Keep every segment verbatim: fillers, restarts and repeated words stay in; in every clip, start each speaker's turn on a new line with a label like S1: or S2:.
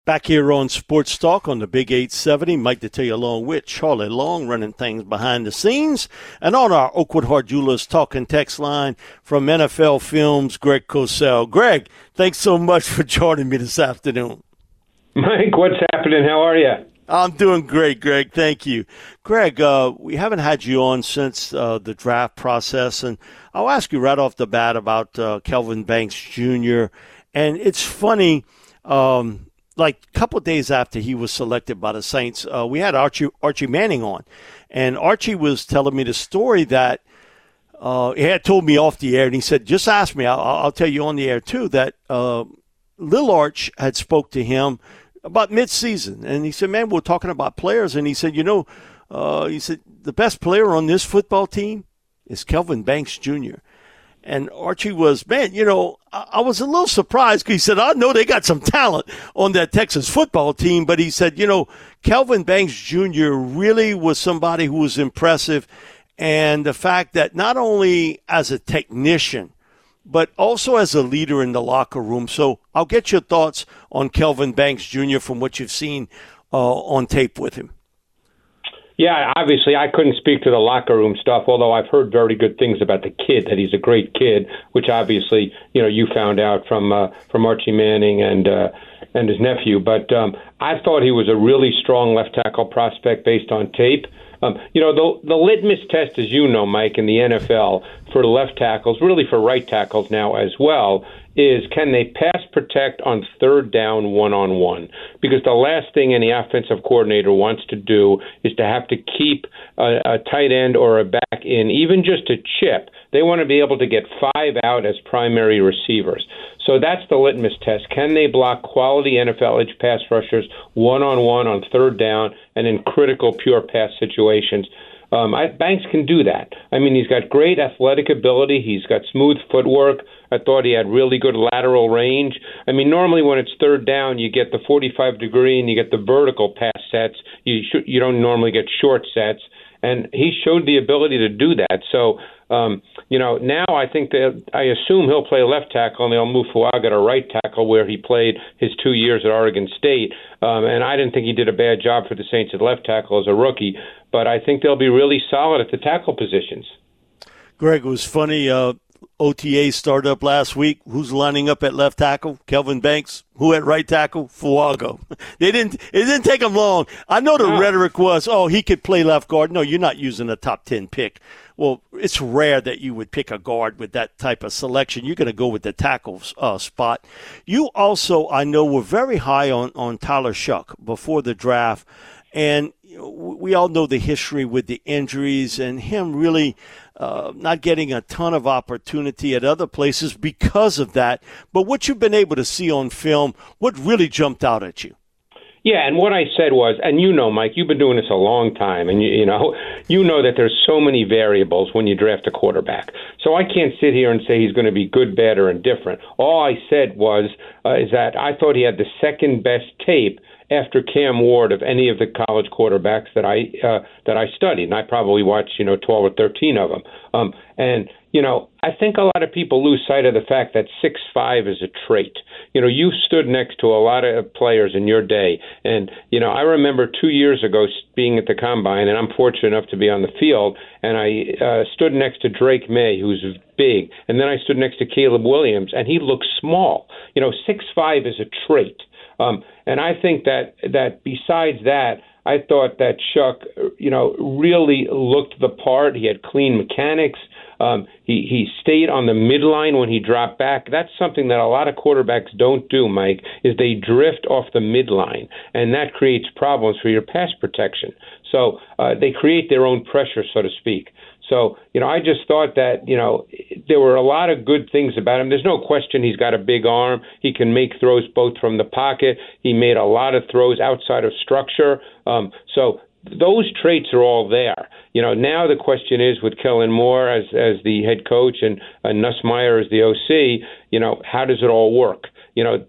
S1: Back here on Sports Talk on the Big eight seventy, Mike Detillier along with Charlie Long running things behind the scenes. And on our Oakwood Heart Jewelers talking text line from N F L Films, Greg Cosell. Greg, thanks so much for joining me this afternoon.
S2: Mike, what's happening? How are you?
S1: I'm doing great, Greg. Thank you. Greg, uh, we haven't had you on since uh, the draft process, and I'll ask you right off the bat about uh, Kelvin Banks Junior And it's funny, um, like a couple of days after he was selected by the Saints, uh, we had Archie, Archie Manning on. And Archie was telling me the story that uh, he had told me off the air, and he said, just ask me, I'll, I'll tell you on the air too, that uh, Lil Arch had spoke to him about mid-season. And he said, man, we're talking about players. And he said, you know, uh, he said, the best player on this football team is Kelvin Banks Junior And Archie was, man, you know, I, I was a little surprised because he said, I know they got some talent on that Texas football team. But he said, you know, Kelvin Banks Junior really was somebody who was impressive. And the fact that not only as a technician, but also as a leader in the locker room. So I'll get your thoughts on Kelvin Banks Junior from what you've seen uh, on tape with him.
S2: Yeah, obviously I couldn't speak to the locker room stuff, although I've heard very good things about the kid, that he's a great kid, which obviously, you know, you found out from uh, from Archie Manning and uh, and his nephew. But um, I thought he was a really strong left tackle prospect based on tape. Um, you know, the the litmus test, as you know, Mike, in the N F L for left tackles, really for right tackles now as well, is can they pass protect on third down one-on-one? Because the last thing any offensive coordinator wants to do is to have to keep a, a tight end or a back in, even just a chip. They want to be able to get five out as primary receivers. So that's the litmus test. Can they block quality N F L edge pass rushers one-on-one on third down and in critical pure pass situations? Um, I, Banks can do that. I mean, he's got great athletic ability. He's got smooth footwork. I thought he had really good lateral range. I mean, normally when it's third down, you get the forty-five degree and you get the vertical pass sets. You sh- you don't normally get short sets. And he showed the ability to do that. So, um, you know, now I think that I assume he'll play left tackle and they'll move Fuaga to right tackle where he played his two years at Oregon State. Um, and I didn't think he did a bad job for the Saints at left tackle as a rookie. But I think they'll be really solid at the tackle positions.
S1: Greg, it was funny. Uh, O T A started up last week. Who's lining up at left tackle? Kelvin Banks. Who at right tackle? Fuaga. They didn't. It didn't take them long. I know the
S2: no.
S1: rhetoric was, "Oh, he could play left guard." No, you're not using a top ten pick. Well, it's rare that you would pick a guard with that type of selection. You're going to go with the tackle uh, spot. You also, I know, were very high on on Tyler Shough before the draft, and we all know the history with the injuries and him really uh, not getting a ton of opportunity at other places because of that. But what you've been able to see on film, what really jumped out at you?
S2: Yeah, and what I said was, and you know, Mike, you've been doing this a long time, and you, you know, you know that there's so many variables when you draft a quarterback. So I can't sit here and say he's going to be good, bad, or indifferent. All I said was uh, is that I thought he had the second best tape after Cam Ward of any of the college quarterbacks that I uh, that I studied, and I probably watched, you know, twelve or thirteen of them. Um, and you know, I think a lot of people lose sight of the fact that six five is a trait. You know, you stood next to a lot of players in your day, and you know, I remember two years ago being at the Combine, and I'm fortunate enough to be on the field, and I uh, stood next to Drake May, who's big, and then I stood next to Caleb Williams, and he looked small. You know, six five is a trait. Um, and I think that that besides that, I thought that Shough, you know, really looked the part. He had clean mechanics. Um, he, he stayed on the midline when he dropped back. That's something that a lot of quarterbacks don't do, Mike, is they drift off the midline, and that creates problems for your pass protection. So uh, they create their own pressure, so to speak. So, you know, I just thought that, you know, there were a lot of good things about him. There's no question he's got a big arm. He can make throws both from the pocket. He made a lot of throws outside of structure. Um, so those traits are all there. You know, now the question is with Kellen Moore as as the head coach and uh, Nussmeier as the O C, you know, how does it all work? You know,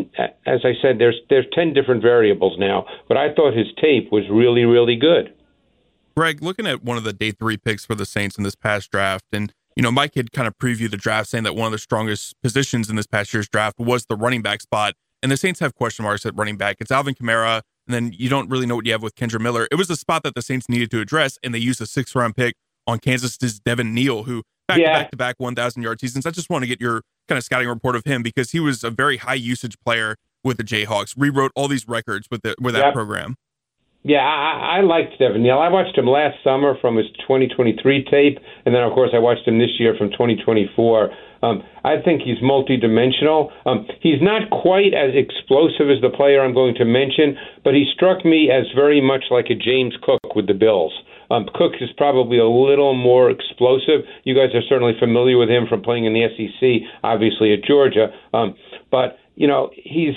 S2: as I said, there's there's ten different variables now, but I thought his tape was really, really good.
S3: Greg, looking at one of the day three picks for the Saints in this past draft, and, you know, Mike had kind of previewed the draft saying that one of the strongest positions in this past year's draft was the running back spot. and the Saints have question marks at running back. It's Alvin Kamara, and then you don't really know what you have with Kendra Miller. It was a spot that the Saints needed to address, and they used a sixth-round pick on Kansas's Devin Neal, who back-to-back-to-back one thousand yard seasons. I just want to get your kind of scouting report of him because he was a very high-usage player with the Jayhawks, rewrote all these records with the, with that yep. program.
S2: Yeah, I, I liked Devin Neal. I watched him last summer from his twenty twenty-three tape, and then, of course, I watched him this year from twenty twenty-four. Um, I think he's multidimensional. Um, he's not quite as explosive as the player I'm going to mention, but he struck me as very much like a James Cook with the Bills. Um, Cook is probably a little more explosive. You guys are certainly familiar with him from playing in the S E C, obviously at Georgia. Um, but, you know, he's...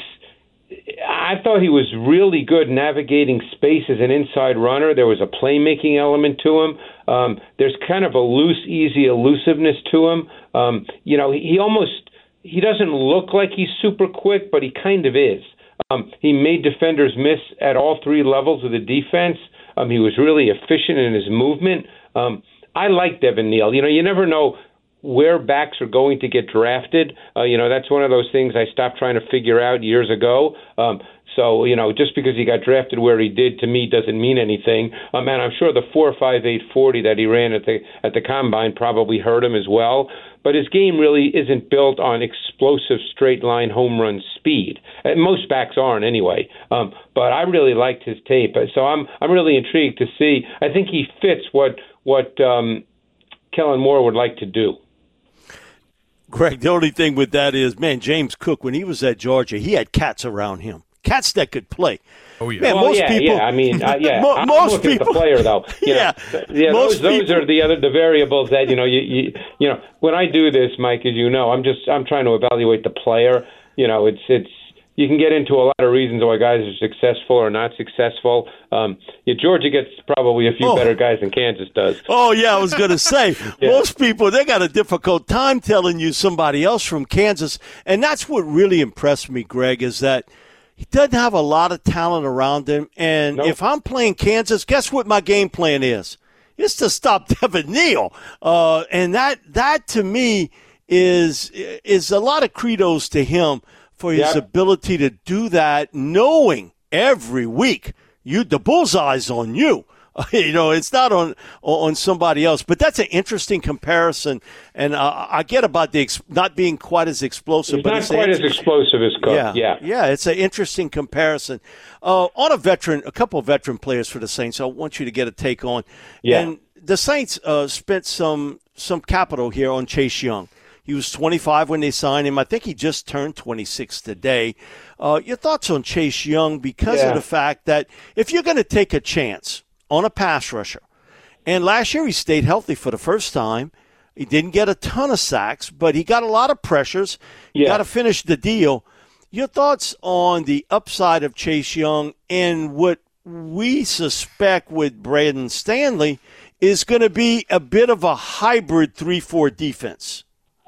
S2: I thought he was really good navigating space as an inside runner. There was a playmaking element to him. Um, there's kind of a loose, easy elusiveness to him. Um, you know, he, he almost he doesn't look like he's super quick, but he kind of is. Um, he made defenders miss at all three levels of the defense. Um, he was really efficient in his movement. Um, I like Devin Neal. You know, you never know where backs are going to get drafted. Uh, you know, that's one of those things I stopped trying to figure out years ago. Um, so, you know, just because he got drafted where he did, to me, doesn't mean anything. Um, and I'm sure the four five eight forty that he ran at the at the combine probably hurt him as well. But his game really isn't built on explosive straight-line home run speed. And most backs aren't anyway. Um, but I really liked his tape. So I'm I'm really intrigued to see. I think he fits what, what um, Kellen Moore would like to do.
S1: Greg, the only thing with that is, man, James Cook, when he was at Georgia, he had cats around him, cats that could play.
S3: Oh, yeah.
S1: Man,
S2: well,
S1: most
S2: yeah,
S1: people,
S2: yeah. I mean, uh, yeah.
S1: mo-
S2: I'm
S1: most
S2: looking
S1: people,
S2: at the player, though. You
S1: yeah.
S2: know, yeah.
S1: Most
S2: Those, those
S1: people,
S2: are the other the variables that you know. You, you you know, when I do this, Mike, as you know, I'm just I'm trying to evaluate the player. You know, it's it's. You can get into a lot of reasons why guys are successful or not successful. Um, yeah, Georgia gets probably a few
S1: oh.
S2: better guys than Kansas does.
S1: Oh, yeah, I was going to say,
S2: yeah.
S1: most people, they got a difficult time telling you somebody else from Kansas. And that's what really impressed me, Greg, is that he doesn't have a lot of talent around him. And nope. if I'm playing Kansas, guess what my game plan is? It's to stop Devin Neal. Uh, and that, that, to me, is is a lot of credos to him for his yep. ability to do that, knowing every week you the bullseye's on you. You know, it's not on on somebody else. But that's an interesting comparison, and uh, I get about the ex- not being quite as explosive.
S2: He's
S1: but
S2: not
S1: it's
S2: quite as explosive as Cook.
S1: Yeah,
S2: yeah,
S1: yeah. It's an interesting comparison. Uh, on a veteran, a couple of veteran players for the Saints, I want you to get a take on.
S2: Yeah.
S1: And the Saints uh, spent some some capital here on Chase Young. He was twenty-five when they signed him. I think he just turned twenty-six today. Uh, your thoughts on Chase Young because
S2: yeah.
S1: of the fact that if you're going to take a chance on a pass rusher, and last year he stayed healthy for the first time. He didn't get a ton of sacks, but he got a lot of pressures. You
S2: yeah.
S1: got to finish the deal. Your thoughts on the upside of Chase Young and what we suspect with Brandon Stanley is going to be a bit of a hybrid three four defense?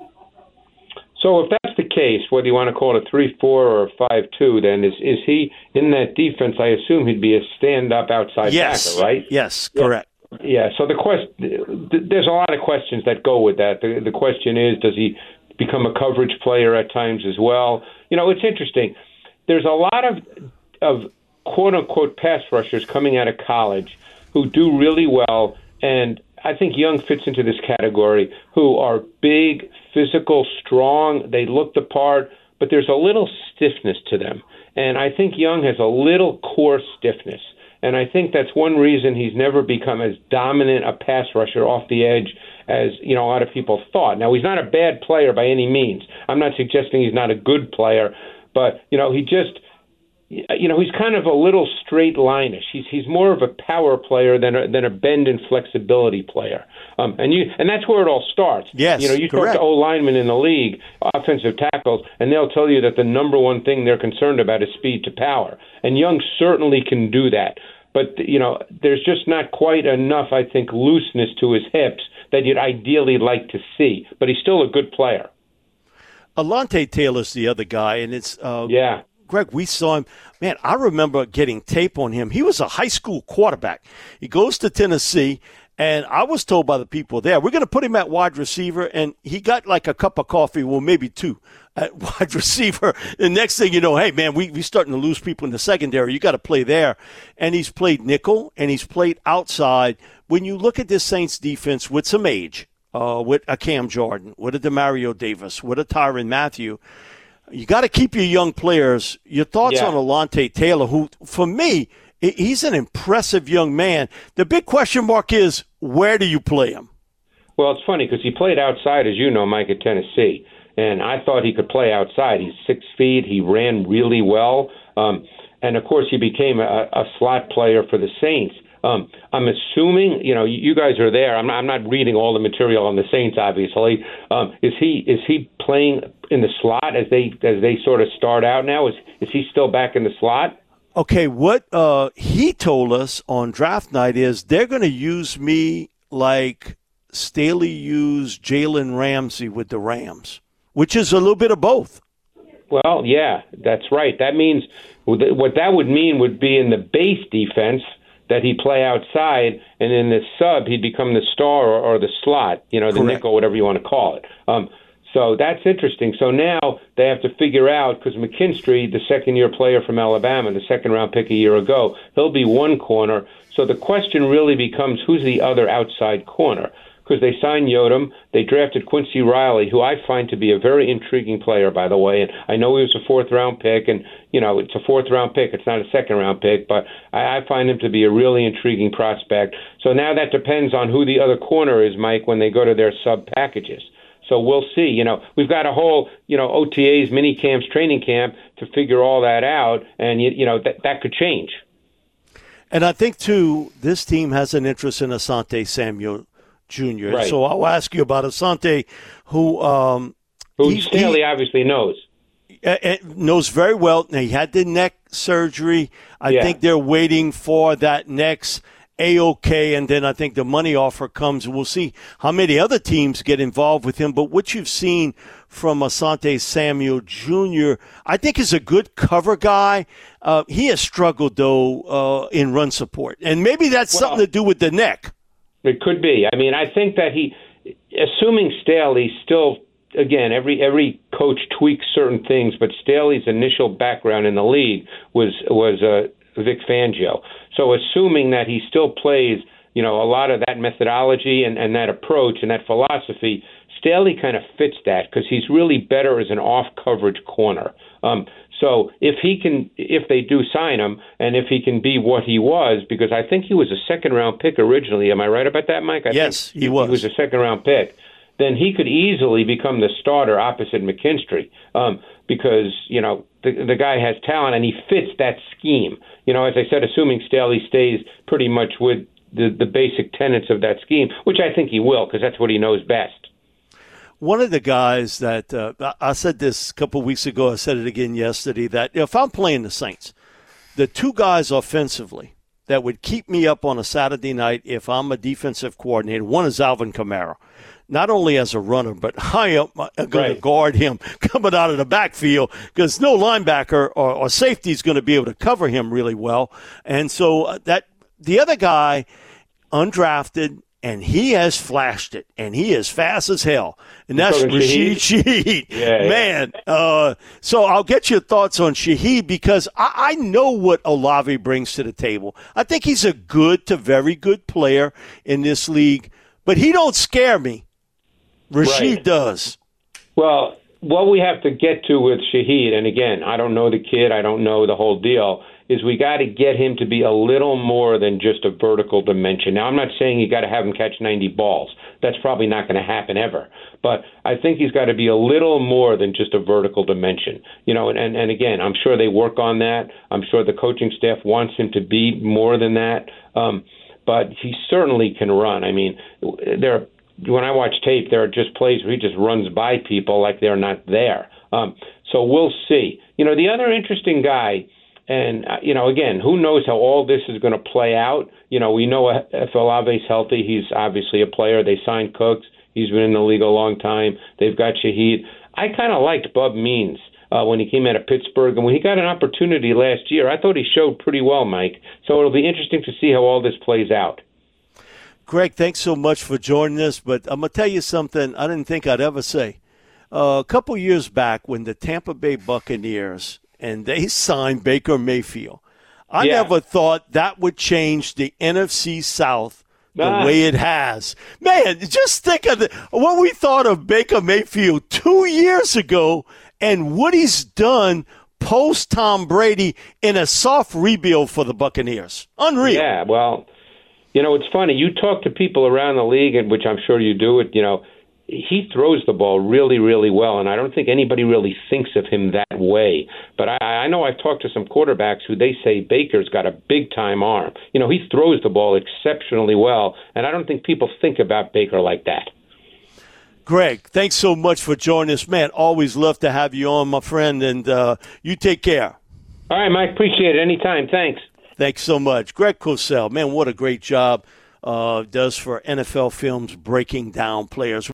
S2: So if that's the case, whether you want to call it a three four or a five two, then is is he in that defense? I assume he'd be a stand-up outside
S1: yes.
S2: backer, right?
S1: Yes, correct.
S2: Yeah, yeah. So the question, there's a lot of questions that go with that. The, the question is, does he become a coverage player at times as well? You know, it's interesting. There's a lot of of quote-unquote pass rushers coming out of college who do really well, and I think Young fits into this category, who are big, physical, strong. They look the part, but there's a little stiffness to them. And I think Young has a little core stiffness. And I think that's one reason he's never become as dominant a pass rusher off the edge as, you know, a lot of people thought. Now, he's not a bad player by any means. I'm not suggesting he's not a good player, but, you know, he just... You know, he's kind of a little straight line-ish. He's he's more of a power player than a, than a bend and flexibility player. Um, and you and that's where it all starts.
S1: Yes,
S2: you know, you
S1: correct.
S2: talk to O-linemen in the league, offensive tackles, and they'll tell you that the number one thing they're concerned about is speed to power. And Young certainly can do that. But, you know, there's just not quite enough, I think, looseness to his hips that you'd ideally like to see. But he's still a good player.
S1: Alontae Taylor's the other guy, and it's uh,
S2: yeah.
S1: Greg, we saw him. Man, I remember getting tape on him. He was a high school quarterback. He goes to Tennessee, and I was told by the people there, we're going to put him at wide receiver, and he got like a cup of coffee, well, maybe two, at wide receiver. The next thing you know, hey, man, we, we're starting to lose people in the secondary. You got to play there. And he's played nickel, and he's played outside. When you look at this Saints defense with some age, uh, with a Cam Jordan, with a Demario Davis, with a Tyrann Mathieu, you got to keep your young players. Your thoughts
S2: yeah.
S1: on Alontae Taylor, who, for me, he's an impressive young man. The big question mark is, where do you play him?
S2: Well, it's funny because he played outside, as you know, Mike, at Tennessee. And I thought he could play outside. He's six feet. He ran really well. Um, and, of course, he became a, a slot player for the Saints. Um, I'm assuming, you know, you guys are there. I'm not, I'm not reading all the material on the Saints, obviously. Um, is he is he playing in the slot as they as they sort of start out now? Is is he still back in the slot?
S1: Okay, what uh, he told us on draft night is they're going to use me like Staley used Jalen Ramsey with the Rams, which is a little bit of both.
S2: Well, yeah, that's right. That means what that would mean would be in the base defense that he'd play outside, and in the sub he'd become the star or, or the slot, you know, the
S1: Correct.
S2: nickel, whatever you want to call it. Um, so that's interesting. So now they have to figure out, because McKinstry, the second-year player from Alabama, the second-round pick a year ago, he'll be one corner. So the question really becomes, who's the other outside corner? Because they signed Yodom, they drafted Quincy Riley, who I find to be a very intriguing player, by the way. And I know he was a fourth-round pick, and, you know, it's a fourth-round pick. It's not a second-round pick, but I, I find him to be a really intriguing prospect. So now that depends on who the other corner is, Mike, when they go to their sub-packages. So we'll see. You know, we've got a whole, you know, O T As, mini camps, training camp to figure all that out, and, you, you know, that that could change.
S1: And I think, too, this team has an interest in Asante Samuel Junior
S2: Right.
S1: So I'll ask you about Asante, who um,
S2: who Staley obviously knows.
S1: Uh, knows very well. Now, he had the neck surgery. I
S2: yeah.
S1: think they're waiting for that next A-OK, and then I think the money offer comes. We'll see how many other teams get involved with him. But what you've seen from Asante Samuel Junior, I think is a good cover guy. Uh, he has struggled, though, uh, in run support. And maybe that's well, something to do with the neck.
S2: It could be. I mean, I think that he, assuming Staley still, again, every every coach tweaks certain things, but Staley's initial background in the league was was uh, Vic Fangio. So assuming that he still plays, you know, a lot of that methodology and, and that approach and that philosophy, Staley kind of fits that because he's really better as an off-coverage corner. Um, so if he can, if they do sign him, and if he can be what he was, because I think he was a second-round pick originally. Am I right about that, Mike? I
S1: yes,
S2: think
S1: he was.
S2: He was a second-round pick. Then he could easily become the starter opposite McKinstry um, because, you know, the, the guy has talent and he fits that scheme. You know, as I said, assuming Staley stays pretty much with the, the basic tenets of that scheme, which I think he will because that's what he knows best.
S1: One of the guys that uh, I said this a couple of weeks ago, I said it again yesterday, that if I'm playing the Saints, the two guys offensively that would keep me up on a Saturday night if I'm a defensive coordinator, one is Alvin Kamara. Not only as a runner, but I am going right. to guard him coming out of the backfield because no linebacker or, or safety is going to be able to cover him really well. And so that the other guy, undrafted, and he has flashed it, and he is fast as hell. And that's Rashid Shaheed.
S2: Yeah,
S1: Man,
S2: yeah.
S1: Uh, so I'll get your thoughts on Shaheed because I, I know what Olave brings to the table. I think he's a good to very good player in this league, but he don't scare me. Rashid
S2: right.
S1: does.
S2: Well, what we have to get to with Shaheed, and again, I don't know the kid, I don't know the whole deal, is we got to get him to be a little more than just a vertical dimension. Now, I'm not saying you got to have him catch ninety balls. That's probably not going to happen ever. But I think he's got to be a little more than just a vertical dimension. You know, and, and, and again, I'm sure they work on that. I'm sure the coaching staff wants him to be more than that. Um, but he certainly can run. I mean, there are when I watch tape, there are just plays where he just runs by people like they're not there. Um, so we'll see. You know, the other interesting guy, and, uh, you know, again, who knows how all this is going to play out. You know, we know if Olave's healthy, he's obviously a player. They signed Cooks. He's been in the league a long time. They've got Shaheed. I kind of liked Bub Means uh, when he came out of Pittsburgh. And when he got an opportunity last year, I thought he showed pretty well, Mike. So it'll be interesting to see how all this plays out.
S1: Greg, thanks so much for joining us, but I'm going to tell you something I didn't think I'd ever say. uh, a couple years back when the Tampa Bay Buccaneers and they signed Baker Mayfield. I
S2: yeah.
S1: never thought that would change the N F C South the
S2: ah.
S1: way it has. Man, just think of the, what we thought of Baker Mayfield two years ago and what he's done post Tom Brady in a soft rebuild for the Buccaneers. Unreal.
S2: Yeah, well, you know, it's funny. You talk to people around the league, and which I'm sure you do it, you know, he throws the ball really, really well, and I don't think anybody really thinks of him that way. But I, I know I've talked to some quarterbacks who they say Baker's got a big-time arm. You know, he throws the ball exceptionally well, and I don't think people think about Baker like that.
S1: Greg, thanks so much for joining us, man. Always love to have you on, my friend, and uh, you take care.
S2: All right, Mike. Appreciate it. Anytime. Thanks.
S1: Thanks so much. Greg Cosell, man, what a great job uh, does for N F L Films breaking down players.